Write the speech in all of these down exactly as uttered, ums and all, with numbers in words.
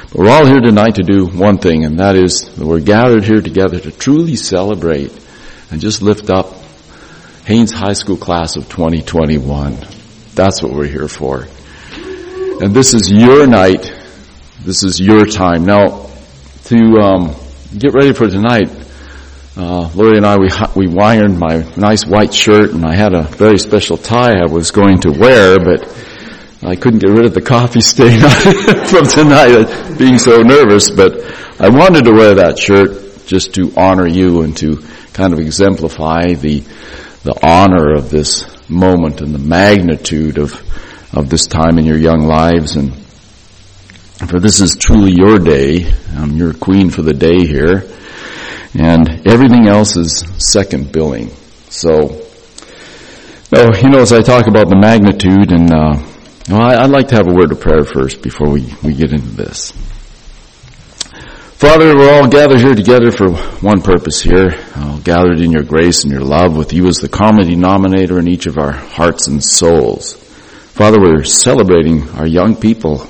But we're all here tonight to do one thing, and that is that we're gathered here together to truly celebrate and just lift up Haines High School class of twenty twenty-one. That's what we're here for. And this is your night. This is your time. Now, to um, get ready for tonight, uh, Lori and I, we we ironed my nice white shirt, and I had a very special tie I was going to wear, but I couldn't get rid of the coffee stain from tonight, being so nervous. But I wanted to wear that shirt just to honor you and to kind of exemplify the the honor of this moment and the magnitude of of this time in your young lives. And for this is truly your day. Um, you're queen for the day here, and everything else is second billing. So, oh, you know, as I talk about the magnitude, and uh, well, I'd like to have a word of prayer first before we, we get into this. Father, we're all gathered here together for one purpose here, all gathered in your grace and your love with you as the common denominator in each of our hearts and souls. Father, we're celebrating our young people.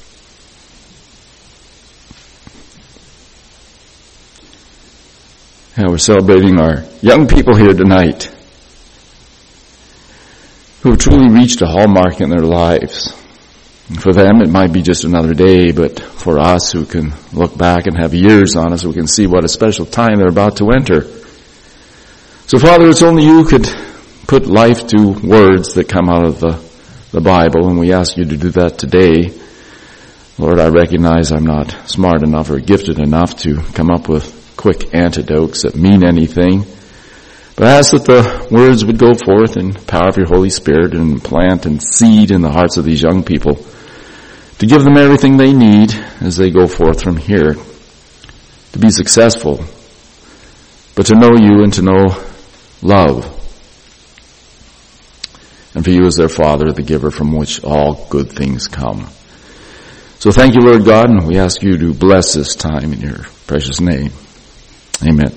Yeah, we're celebrating our young people here tonight who have truly reached a hallmark in their lives. For them, it might be just another day, but for us who can look back and have years on us, we can see what a special time they're about to enter. So, Father, it's only you could put life to words that come out of the, the Bible, and we ask you to do that today. Lord, I recognize I'm not smart enough or gifted enough to come up with quick antidotes that mean anything. But I ask that the words would go forth in the power of your Holy Spirit and plant and seed in the hearts of these young people to give them everything they need as they go forth from here to be successful, but to know you and to know love, and for you as their Father, the giver from which all good things come. So thank you, Lord God, and we ask you to bless this time in your precious name. Amen.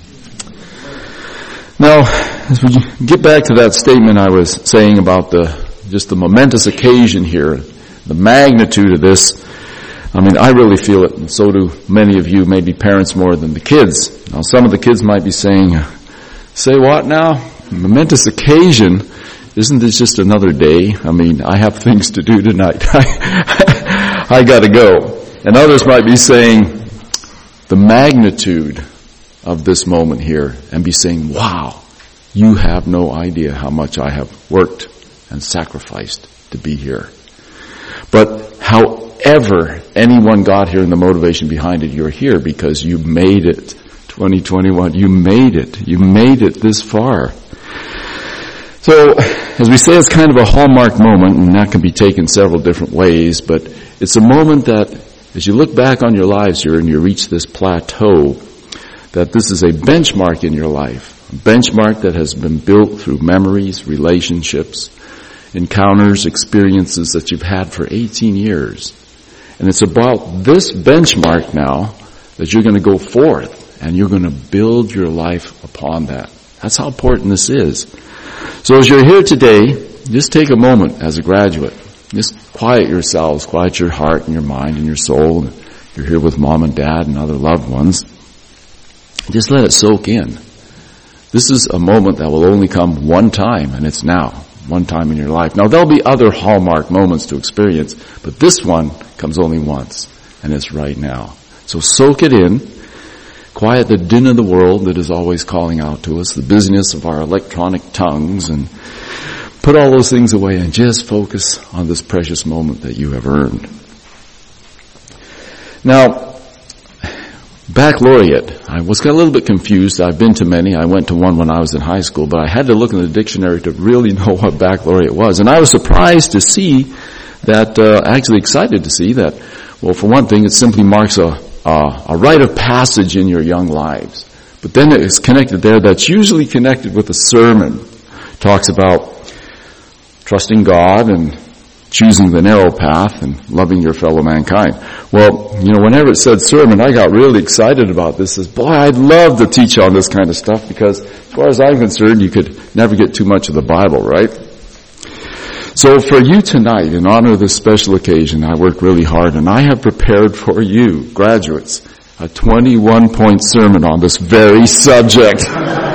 Now, as we get back to that statement I was saying about the just the momentous occasion here, the magnitude of this, I mean, I really feel it, and so do many of you, maybe parents more than the kids. Now, some of the kids might be saying, say what now? Momentous occasion? Isn't this just another day? I mean, I have things to do tonight. I, I gotta go. And others might be saying the magnitude of this moment here and be saying, wow, you have no idea how much I have worked and sacrificed to be here. But however anyone got here and the motivation behind it, you're here because you made it. twenty twenty-one, you made it. You made it this far. So, as we say, it's kind of a hallmark moment, and that can be taken several different ways, but it's a moment that, as you look back on your lives here and you reach this plateau, that this is a benchmark in your life, a benchmark that has been built through memories, relationships, encounters, experiences that you've had for eighteen years. And it's about this benchmark now that you're going to go forth and you're going to build your life upon that. That's how important this is. So as you're here today, just take a moment as a graduate. Just quiet yourselves, quiet your heart and your mind and your soul. You're here with mom and dad and other loved ones. Just let it soak in. This is a moment that will only come one time, and it's now. One time in your life. Now, there'll be other hallmark moments to experience, but this one comes only once, and it's right now. So soak it in. Quiet the din of the world that is always calling out to us, the busyness of our electronic tongues, and put all those things away and just focus on this precious moment that you have earned. Now, baccalaureate. I was a little bit confused. I've been to many. I went to one when I was in high school, but I had to look in the dictionary to really know what baccalaureate was. And I was surprised to see that, uh, actually excited to see that, well, for one thing, it simply marks a, a, a rite of passage in your young lives. But then it's connected there. That's usually connected with a sermon. It talks about trusting God and choosing the narrow path and loving your fellow mankind. Well, you know, whenever it said sermon, I got really excited about this. As boy, I'd love to teach on this kind of stuff because as far as I'm concerned, you could never get too much of the Bible, right? So for you tonight, in honor of this special occasion, I worked really hard, and I have prepared for you, graduates, a twenty-one point sermon on this very subject.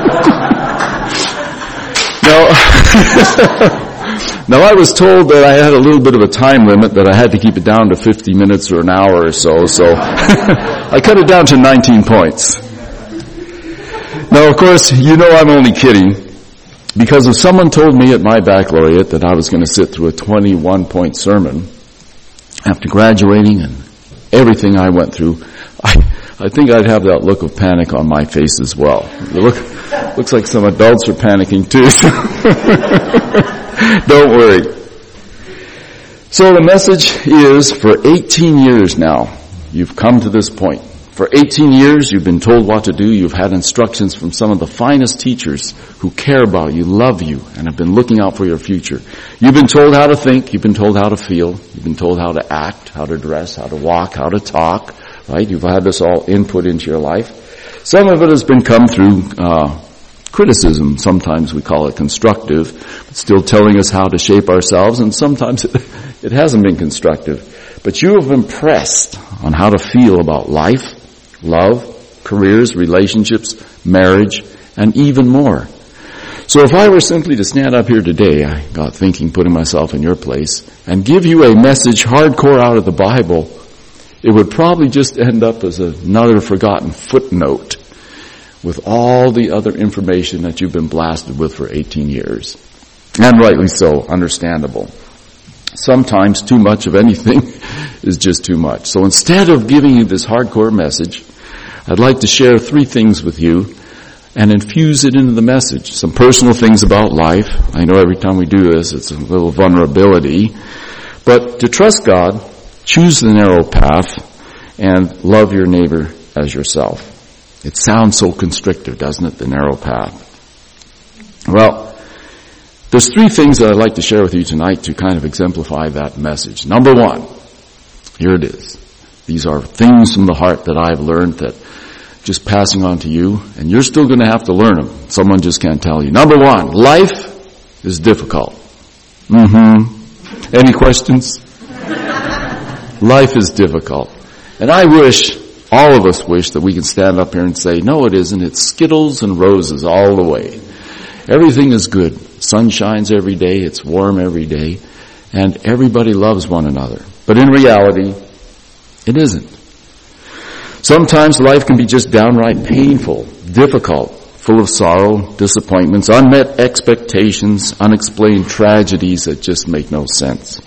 Now, now I was told that I had a little bit of a time limit, that I had to keep it down to fifty minutes or an hour or so, so I cut it down to nineteen points. Now, of course, you know I'm only kidding, because if someone told me at my baccalaureate that I was going to sit through a twenty-one point sermon after graduating and everything I went through, I, I think I'd have that look of panic on my face as well. It look, looks like some adults are panicking too. Don't worry. So the message is, for eighteen years now, you've come to this point. For eighteen years, you've been told what to do. You've had instructions from some of the finest teachers who care about you, love you, and have been looking out for your future. You've been told how to think. You've been told how to feel. You've been told how to act, how to dress, how to walk, how to talk, right? You've had this all input into your life. Some of it has been come through uh criticism. Sometimes we call it constructive, but still telling us how to shape ourselves, and sometimes it, it hasn't been constructive. But you have been pressed on how to feel about life, love, careers, relationships, marriage, and even more. So if I were simply to stand up here today, I got thinking, putting myself in your place, and give you a message hardcore out of the Bible, it would probably just end up as another forgotten footnote with all the other information that you've been blasted with for eighteen years. And rightly so, understandable. Sometimes too much of anything is just too much. So instead of giving you this hardcore message, I'd like to share three things with you and infuse it into the message. Some personal things about life. I know every time we do this, it's a little vulnerability. But to trust God, choose the narrow path, and love your neighbor as yourself. It sounds so constrictive, doesn't it, the narrow path? Well, there's three things that I'd like to share with you tonight to kind of exemplify that message. Number one, here it is. These are things from the heart that I've learned, that just passing on to you, and you're still going to have to learn them. Someone just can't tell you. Number one, life is difficult. Mm-hmm. Any questions? Life is difficult. And I wish, all of us wish, that we can stand up here and say, no, it isn't. It's Skittles and roses all the way. Everything is good. Sun shines every day. It's warm every day. And everybody loves one another. But in reality, it isn't. Sometimes life can be just downright painful, difficult, full of sorrow, disappointments, unmet expectations, unexplained tragedies that just make no sense.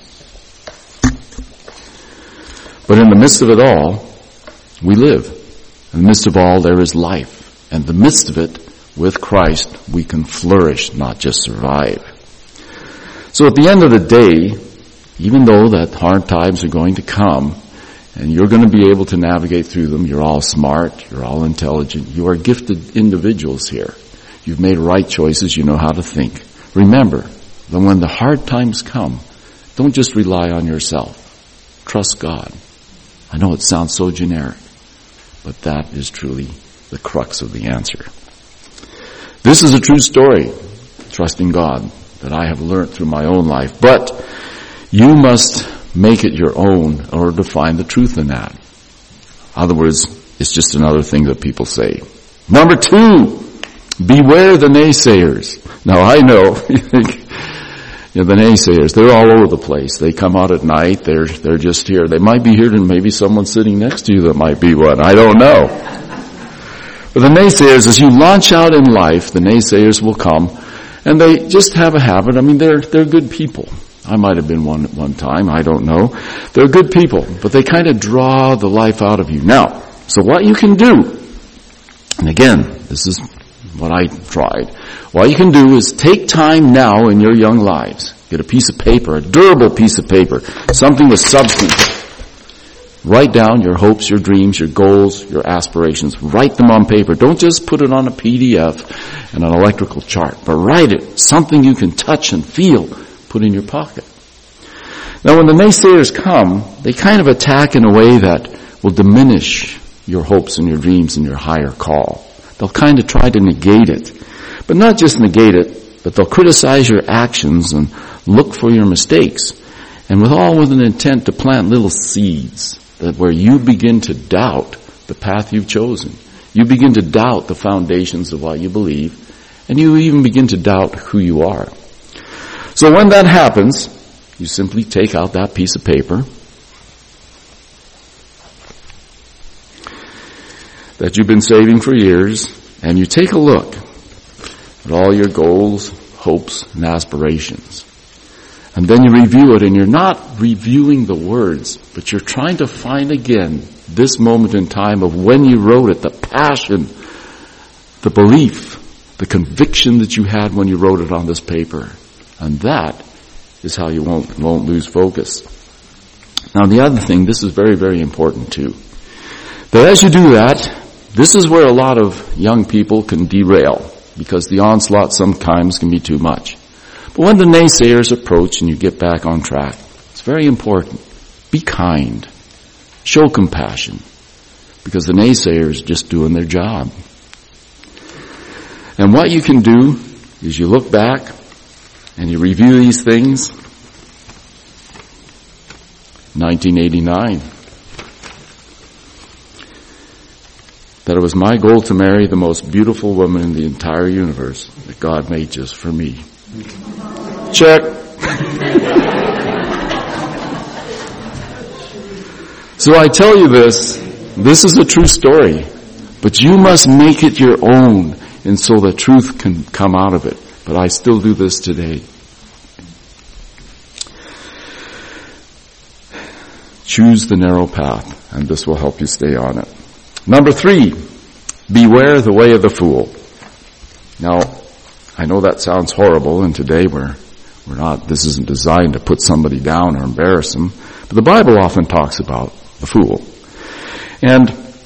But in the midst of it all, we live. In the midst of all, there is life. And in the midst of it, with Christ, we can flourish, not just survive. So at the end of the day, even though that hard times are going to come, and you're going to be able to navigate through them, you're all smart, you're all intelligent, you are gifted individuals here. You've made right choices, you know how to think. Remember that when the hard times come, don't just rely on yourself. Trust God. I know it sounds so generic, but that is truly the crux of the answer. This is a true story, trusting God, that I have learned through my own life. But you must make it your own in order to find the truth in that. In other words, it's just another thing that people say. Number two, beware the naysayers. Now I know, you think, you know, the naysayers, they're all over the place. They come out at night, they're, they're just here. They might be here, and maybe someone sitting next to you that might be one. I don't know. But the naysayers, as you launch out in life, the naysayers will come, and they just have a habit. I mean, they're, they're good people. I might have been one at one time, I don't know. They're good people, but they kind of draw the life out of you. Now, so what you can do, and again, this is what I tried, what you can do is take time now in your young lives. Get a piece of paper, a durable piece of paper, something with substance. Write down your hopes, your dreams, your goals, your aspirations. Write them on paper. Don't just put it on a P D F and an electrical chart, but write it, something you can touch and feel. Put in your pocket. Now when the naysayers come, they kind of attack in a way that will diminish your hopes and your dreams and your higher call. They'll kind of try to negate it. But not just negate it, but they'll criticize your actions and Look for your mistakes. And with all with an intent to plant little seeds that where you begin to doubt the path you've chosen. You begin to doubt the foundations of what you believe, and you even begin to doubt who you are. So when that happens, you simply take out that piece of paper that you've been saving for years, and you take a look at all your goals, hopes, and aspirations. And then you review it, and you're not reviewing the words, but you're trying to find again this moment in time of when you wrote it, the passion, the belief, the conviction that you had when you wrote it on this paper. And that is how you won't, won't lose focus. Now the other thing, this is very, very important too. That as you do that, this is where a lot of young people can derail, because the onslaught sometimes can be too much. But when the naysayers approach and you get back on track, it's very important. Be kind. Show compassion. Because the naysayers are just doing their job. And what you can do is you look back and you review these things. nineteen eighty-nine. That it was my goal to marry the most beautiful woman in the entire universe that God made just for me. Check. So I tell you this, this is a true story, but you must make it your own, and so the truth can come out of it. But I still do this today. Choose the narrow path, and this will help you stay on it. Number three, beware the way of the fool. Now, I know that sounds horrible, and today we're we're not, this isn't designed to put somebody down or embarrass them, but the Bible often talks about the fool. And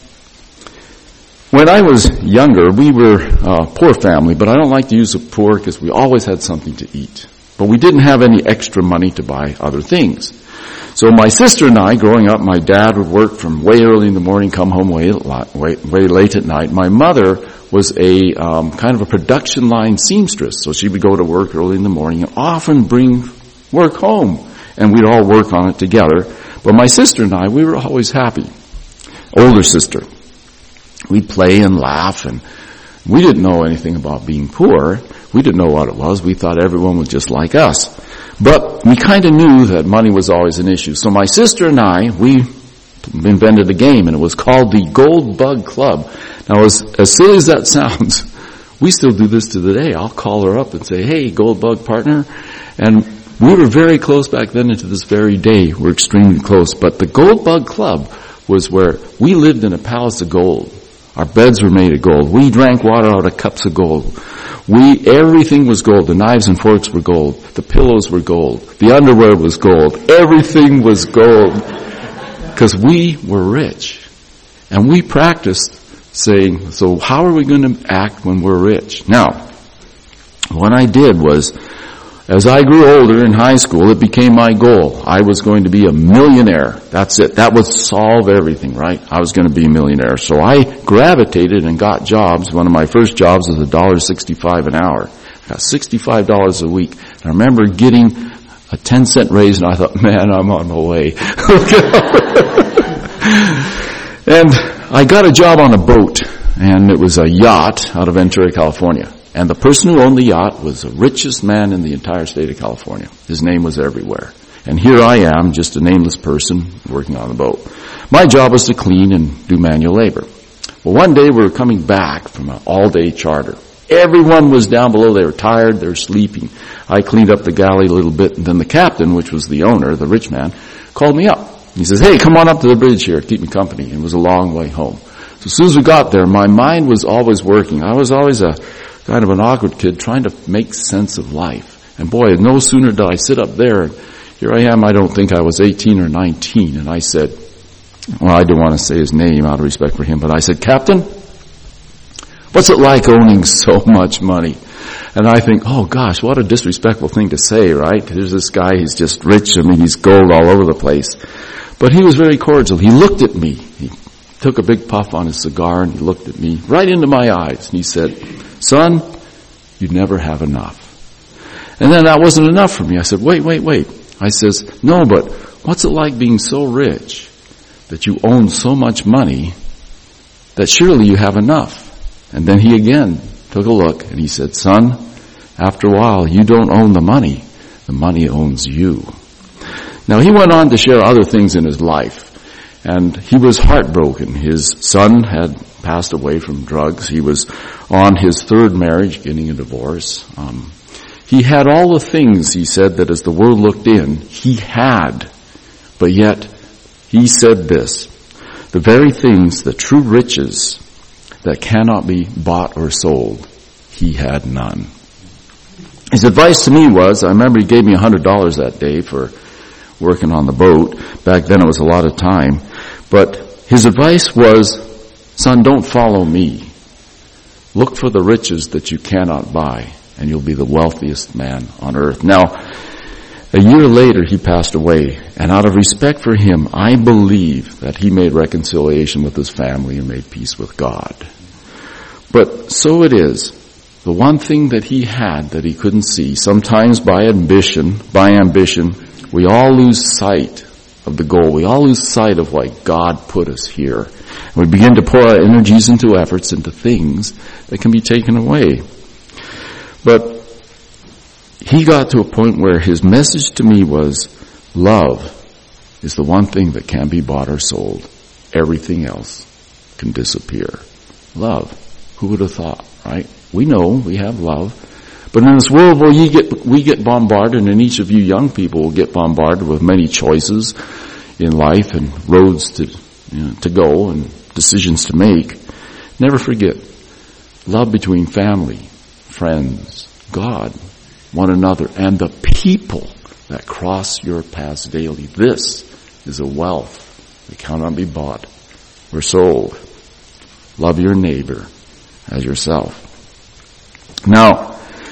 when I was younger, we were a poor family, but I don't like to use the poor because we always had something to eat. But we didn't have any extra money to buy other things. So my sister and I, growing up, my dad would work from way early in the morning, come home way, way, way late at night. My mother was a um, kind of a production line seamstress, so she would go to work early in the morning and often bring work home, and we'd all work on it together. But my sister and I, we were always happy. Older sister. We'd play and laugh, and we didn't know anything about being poor. We didn't know what it was. We thought everyone was just like us. But we kind of knew that money was always an issue. So my sister and I, we invented a game, and it was called the Gold Bug Club. Now, as, as silly as that sounds, we still do this to the day. I'll call her up and say, hey, Gold Bug partner. And we were very close back then, and to this very day, we're extremely close. But the Gold Bug Club was where we lived in a palace of gold. Our beds were made of gold. We drank water out of cups of gold. We, everything was gold. The knives and forks were gold. The pillows were gold. The underwear was gold. Everything was gold. Because we were rich. And we practiced saying, so how are we going to act when we're rich? Now, what I did was, as I grew older in high school, it became my goal. I was going to be a millionaire. That's it. That would solve everything, right? I was going to be a millionaire. So I gravitated and got jobs. One of my first jobs was one dollar sixty-five an hour. I got sixty-five dollars a week. And I remember getting a ten cent raise, and I thought, man, I'm on my way. And I got a job on a boat, and it was a yacht out of Ventura, California. And the person who owned the yacht was the richest man in the entire state of California. His name was everywhere. And here I am, just a nameless person working on the boat. My job was to clean and do manual labor. Well, one day we were coming back from an all-day charter. Everyone was down below. They were tired. They were sleeping. I cleaned up the galley a little bit, and then the captain, which was the owner, the rich man, called me up. He says, hey, come on up to the bridge here. Keep me company. And it was a long way home. So as soon as we got there, my mind was always working. I was always a kind of an awkward kid trying to make sense of life. And boy, no sooner did I sit up there, and here I am, I don't think I was eighteen or nineteen, and I said, well, I didn't want to say his name out of respect for him, but I said, Captain, what's it like owning so much money? And I think, oh gosh, what a disrespectful thing to say, right? There's this guy, he's just rich, I mean, he's gold all over the place. But he was very cordial. He looked at me. He took a big puff on his cigar, and he looked at me right into my eyes, and he said, son, you never have enough. And then that wasn't enough for me. I said, wait, wait, wait. I says, no, but what's it like being so rich that you own so much money that surely you have enough? And then he again took a look and he said, son, after a while, you don't own the money. The money owns you. Now he went on to share other things in his life. And he was heartbroken. His son had passed away from drugs. He was on his third marriage, getting a divorce. Um, he had all the things, he said, that as the world looked in, he had. But yet, he said this, the very things, the true riches that cannot be bought or sold, he had none. His advice to me was, I remember he gave me one hundred dollars that day for working on the boat. Back then it was a lot of time. But his advice was, son, don't follow me. Look for the riches that you cannot buy, and you'll be the wealthiest man on earth. Now, a year later he passed away, and out of respect for him, I believe that he made reconciliation with his family and made peace with God. But so it is. The one thing that he had that he couldn't see, sometimes by ambition, by ambition, we all lose sight of the goal. We all lose sight of why God put us here. And we begin to pour our energies into efforts, into things that can be taken away. But he got to a point where his message to me was, love is the one thing that can't be bought or sold. Everything else can disappear. Love. Who would have thought, right? We know we have love. But in this world where you get, we get bombarded, and each of you young people will get bombarded with many choices in life and roads to, you know, to go and decisions to make. Never forget, love between family, friends, God, one another, and the people that cross your paths daily. This is a wealth that cannot be bought or sold. Love your neighbor as yourself. Now,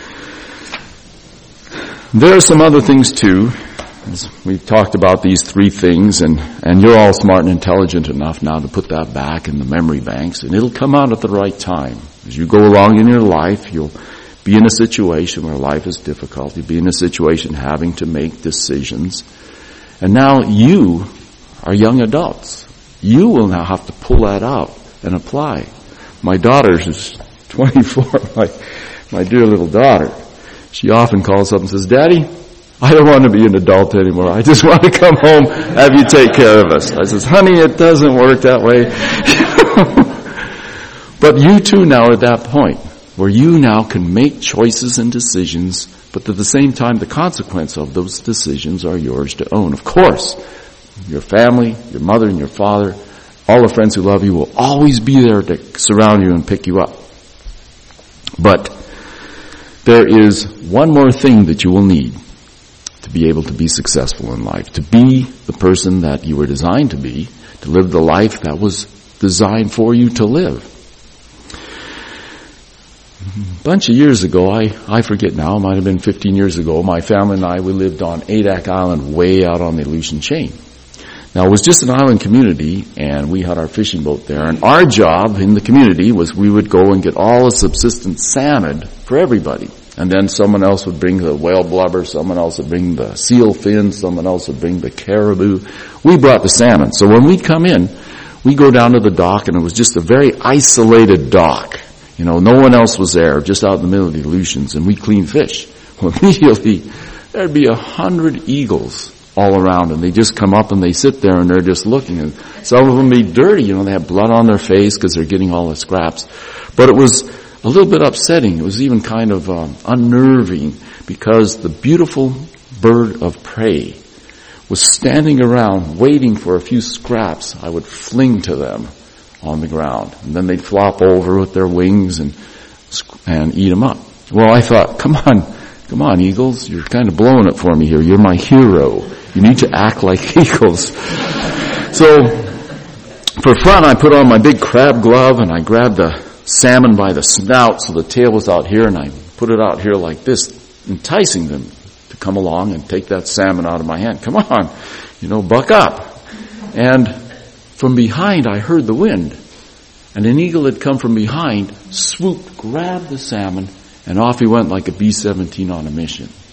there are some other things too. We've talked about these three things, and, and you're all smart and intelligent enough now to put that back in the memory banks, and it'll come out at the right time. As you go along in your life, you'll be in a situation where life is difficult. You'll be in a situation having to make decisions. And now you are young adults. You will now have to pull that out and apply. My daughter is twenty-four, my, my dear little daughter. She often calls up and says, Daddy, I don't want to be an adult anymore. I just want to come home, have you take care of us. I says, honey, it doesn't work that way. But you too now are at that point where you now can make choices and decisions, but at the same time, the consequence of those decisions are yours to own. Of course, your family, your mother and your father, all the friends who love you will always be there to surround you and pick you up. But there is one more thing that you will need to be able to be successful in life, to be the person that you were designed to be, to live the life that was designed for you to live. A bunch of years ago, I, I forget now, it might have been fifteen years ago, my family and I, we lived on Adak Island way out on the Aleutian Chain. Now, it was just an island community, and we had our fishing boat there, and our job in the community was we would go and get all the subsistence salmon for everybody. And then someone else would bring the whale blubber, someone else would bring the seal fins, someone else would bring the caribou. We brought the salmon. So when we'd come in, we'd go down to the dock, and it was just a very isolated dock. You know, no one else was there, just out in the middle of the Aleutians, and we cleaned fish. Well, immediately, there'd be a hundred eagles all around, and they just come up and they sit there and they're just looking, and some of them be dirty, you know, they have blood on their face because they're getting all the scraps. But it was a little bit upsetting. It was even kind of um, unnerving, because the beautiful bird of prey was standing around waiting for a few scraps I would fling to them on the ground, and then they'd flop over with their wings and and eat them up. Well, I thought, come on, come on, eagles, you're kind of blowing it for me here. You're my hero. You need to act like eagles. So, for fun, I put on my big crab glove and I grabbed the salmon by the snout so the tail was out here, and I put it out here like this, enticing them to come along and take that salmon out of my hand. Come on, you know, buck up. And from behind I heard the wind, and an eagle had come from behind, swooped, grabbed the salmon, and off he went like a B seventeen on a mission.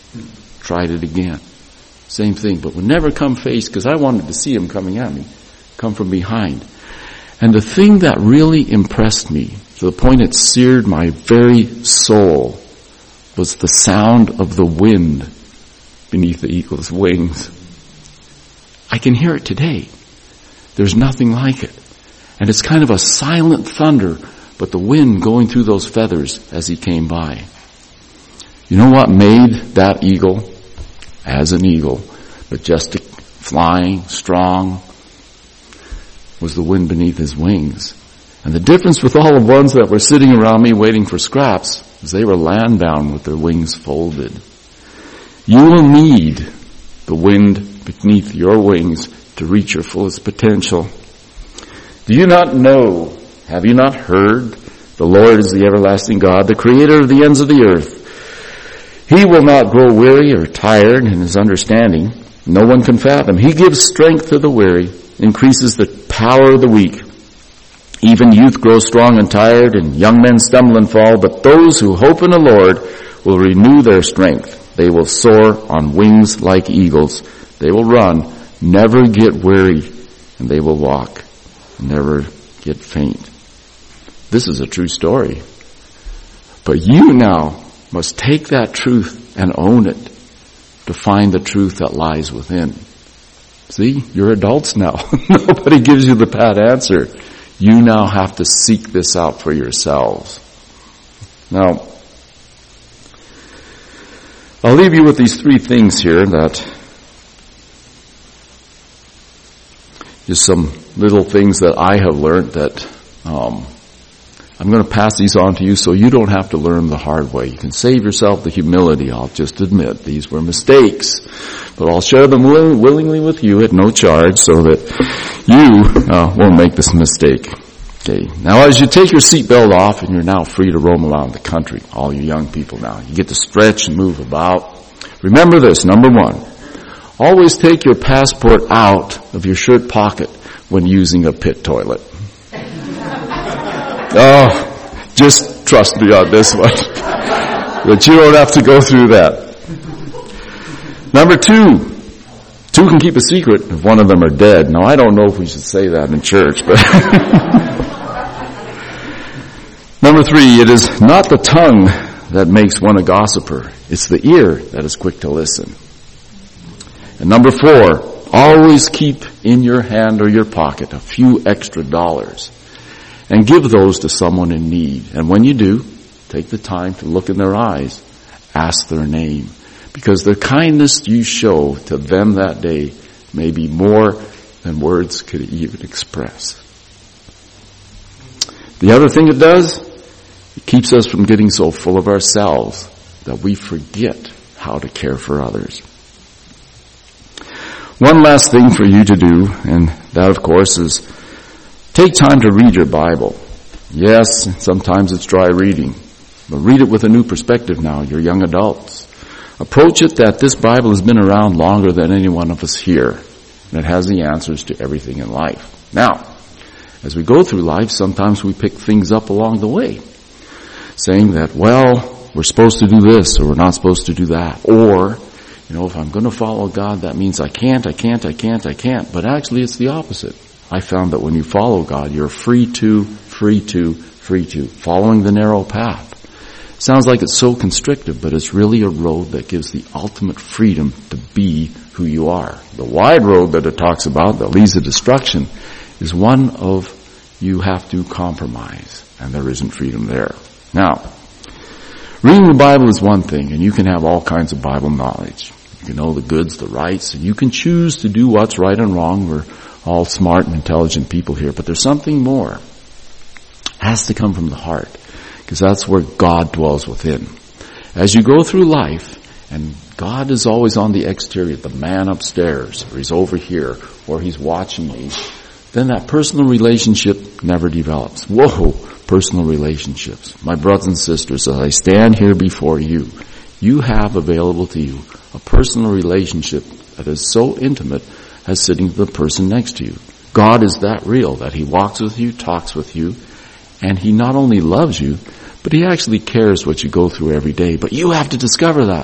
Tried it again. Same thing, but would never come face, because I wanted to see him coming at me, come from behind. And the thing that really impressed me, to the point it seared my very soul, was the sound of the wind beneath the eagle's wings. I can hear it today. There's nothing like it. And it's kind of a silent thunder, but the wind going through those feathers as he came by. You know what made that eagle as an eagle, majestic, flying, strong, was the wind beneath his wings. And the difference with all the ones that were sitting around me waiting for scraps is they were land-bound with their wings folded. You will need the wind beneath your wings to reach your fullest potential. Do you not know, have you not heard, the Lord is the everlasting God, the creator of the ends of the earth. He will not grow weary or tired in his understanding. No one can fathom. He gives strength to the weary, increases the power of the weak. Even youth grows strong and tired, and young men stumble and fall. But those who hope in the Lord will renew their strength. They will soar on wings like eagles. They will run, never get weary, and they will walk, never get faint. This is a true story. But you now must take that truth and own it to find the truth that lies within. See, you're adults now. Nobody gives you the pat answer. You now have to seek this out for yourselves. Now, I'll leave you with these three things here that just some little things that I have learned that um, I'm going to pass these on to you so you don't have to learn the hard way. You can save yourself the humility. I'll just admit these were mistakes. But I'll share them will- willingly with you at no charge so that you uh, won't make this mistake. Okay. Now as you take your seatbelt off and you're now free to roam around the country, all you young people now, you get to stretch and move about. Remember this, number one, always take your passport out of your shirt pocket when using a pit toilet. Oh, just trust me on this one. But you don't have to go through that. Number two, two can keep a secret if one of them are dead. Now, I don't know if we should say that in church, but number three, it is not the tongue that makes one a gossiper. It's the ear that is quick to listen. And number four, always keep in your hand or your pocket a few extra dollars. And give those to someone in need. And when you do, take the time to look in their eyes, ask their name. Because the kindness you show to them that day may be more than words could even express. The other thing it does, it keeps us from getting so full of ourselves that we forget how to care for others. One last thing for you to do, and that of course is take time to read your Bible. Yes, sometimes it's dry reading, but read it with a new perspective now. You're young adults. Approach it that this Bible has been around longer than any one of us here, and it has the answers to everything in life. Now, as we go through life, sometimes we pick things up along the way, saying that, well, we're supposed to do this, or we're not supposed to do that, or, you know, if I'm going to follow God, that means I can't, I can't, I can't, I can't. But actually, it's the opposite. I found that when you follow God, you're free to, free to, free to, following the narrow path. Sounds like it's so constrictive, but it's really a road that gives the ultimate freedom to be who you are. The wide road that it talks about, that leads to destruction, is one of you have to compromise, and there isn't freedom there. Now, reading the Bible is one thing, and you can have all kinds of Bible knowledge. You can know the goods, the rights, and you can choose to do what's right and wrong. We're all smart and intelligent people here, but there's something more. It has to come from the heart, because that's where God dwells within. As you go through life, and God is always on the exterior, the man upstairs, or he's over here, or he's watching me, then that personal relationship never develops. Whoa, personal relationships. My brothers and sisters, as I stand here before you, you have available to you a personal relationship that is so intimate as sitting with the person next to you. God is that real, that he walks with you, talks with you, and he not only loves you, but he actually cares what you go through every day. But you have to discover that.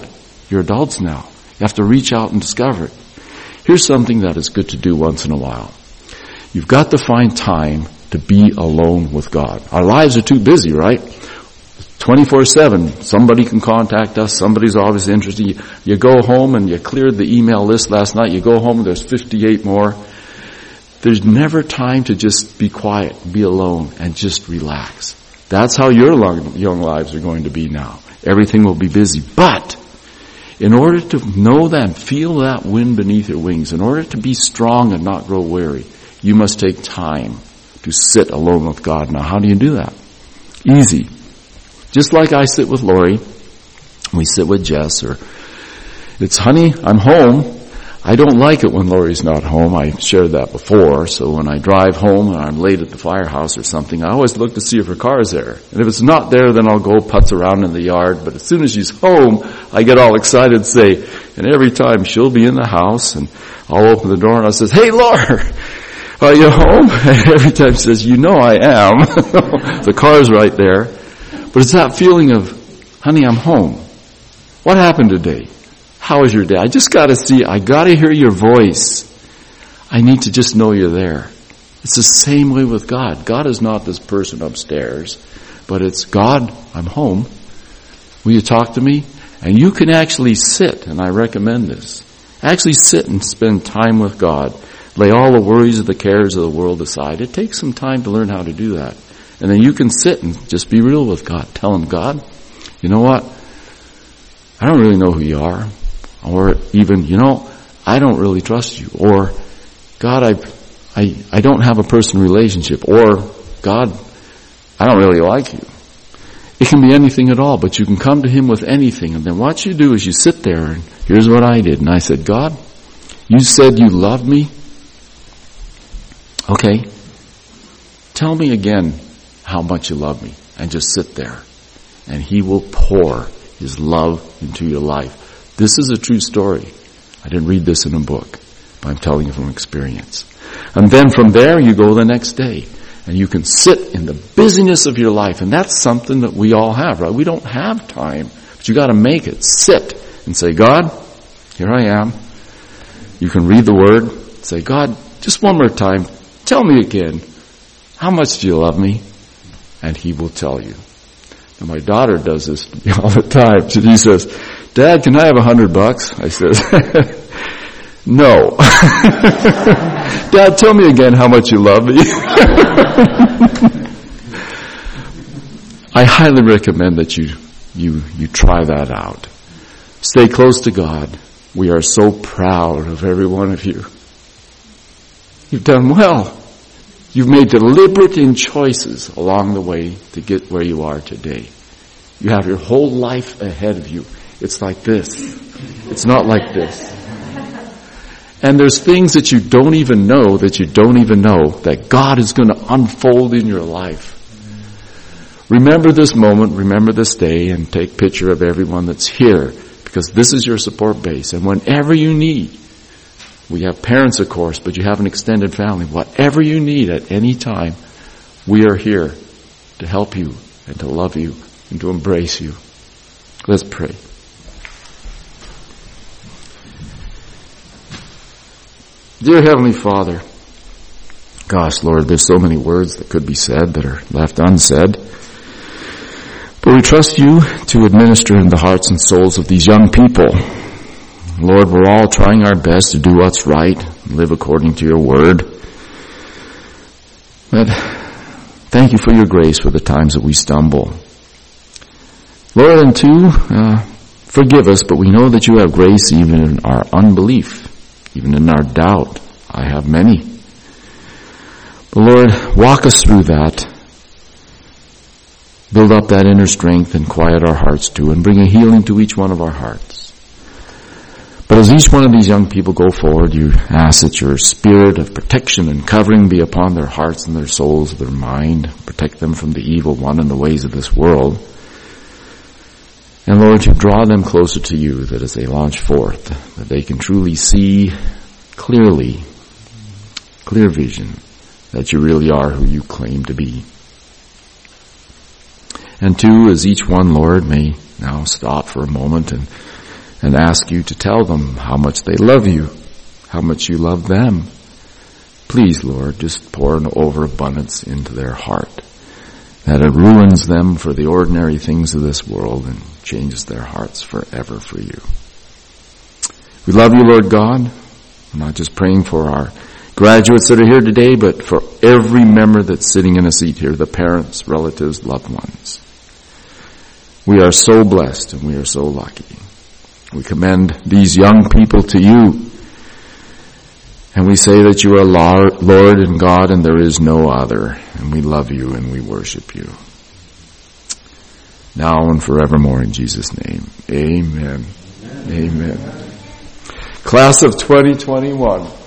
You're adults now. You have to reach out and discover it. Here's something that is good to do once in a while. You've got to find time to be alone with God. Our lives are too busy, right? twenty-four seven, somebody can contact us, somebody's always interested. You, you go home and you cleared the email list last night, you go home and there's fifty-eight more. There's never time to just be quiet, be alone, and just relax. That's how your long, young lives are going to be now. Everything will be busy. But in order to know that, feel that wind beneath your wings, in order to be strong and not grow weary, you must take time to sit alone with God. Now, how do you do that? Easy. Just like I sit with Lori, we sit with Jess, or it's, honey, I'm home. I don't like it when Lori's not home. I shared that before. So when I drive home and I'm late at the firehouse or something, I always look to see if her car's there. And if it's not there, then I'll go putz around in the yard. But as soon as she's home, I get all excited and say, and every time she'll be in the house and I'll open the door and I says, hey, Laura, are you home? And every time she says, you know I am. The car's right there. But it's that feeling of, honey, I'm home. What happened today? How was your day? I just got to see, I got to hear your voice. I need to just know you're there. It's the same way with God. God is not this person upstairs, but it's, God, I'm home. Will you talk to me? And you can actually sit, and I recommend this. Actually sit and spend time with God. Lay all the worries of the cares of the world aside. It takes some time to learn how to do that. And then you can sit and just be real with God. Tell him, God, you know what? I don't really know who you are. Or even, you know, I don't really trust you. Or, God, I, I, I don't have a personal relationship. Or, God, I don't really like you. It can be anything at all, but you can come to him with anything. And then what you do is you sit there, and here's what I did. And I said, God, you said you loved me. Okay. Tell me again how much you love me. And just sit there. And he will pour his love into your life. This is a true story. I didn't read this in a book, but I'm telling you from experience. And then from there, you go the next day. And you can sit in the busyness of your life. And that's something that we all have, right? We don't have time, but you got to make it. Sit and say, God, here I am. You can read the word. Say, God, just one more time. Tell me again. How much do you love me? And he will tell you. And my daughter does this to me all the time. She says, Dad, can I have a hundred bucks? I says, no. Dad, tell me again how much you love me. I highly recommend that you, you, you try that out. Stay close to God. We are so proud of every one of you. You've done well. You've made deliberate choices along the way to get where you are today. You have your whole life ahead of you. It's like this. It's not like this. And there's things that you don't even know, that you don't even know, that God is going to unfold in your life. Remember this moment, remember this day, and take picture of everyone that's here, because this is your support base. And whenever you need, we have parents, of course, but you have an extended family. Whatever you need at any time, we are here to help you and to love you and to embrace you. Let's pray. Dear Heavenly Father, gosh, Lord, there's so many words that could be said that are left unsaid. But we trust you to administer in the hearts and souls of these young people. Lord, we're all trying our best to do what's right, live according to your word. But thank you for your grace for the times that we stumble. Lord, and two, uh, forgive us, but we know that you have grace even in our unbelief, even in our doubt. I have many. But Lord, walk us through that. Build up that inner strength and quiet our hearts too, and bring a healing to each one of our hearts. But as each one of these young people go forward, you ask that your spirit of protection and covering be upon their hearts and their souls, their mind. Protect them from the evil one and the ways of this world. And Lord, you draw them closer to you, that as they launch forth, that they can truly see clearly, clear vision, that you really are who you claim to be. And two, as each one, Lord, may now stop for a moment and and ask you to tell them how much they love you, how much you love them. Please, Lord, just pour an overabundance into their heart, that it ruins them for the ordinary things of this world and changes their hearts forever for you. We love you, Lord God. We're not just praying for our graduates that are here today, but for every member that's sitting in a seat here, the parents, relatives, loved ones. We are so blessed and we are so lucky. We commend these young people to you, and we say that you are Lord and God and there is no other, and we love you and we worship you. Now and forevermore in Jesus' name. Amen. Amen. Amen. Class of twenty twenty-one.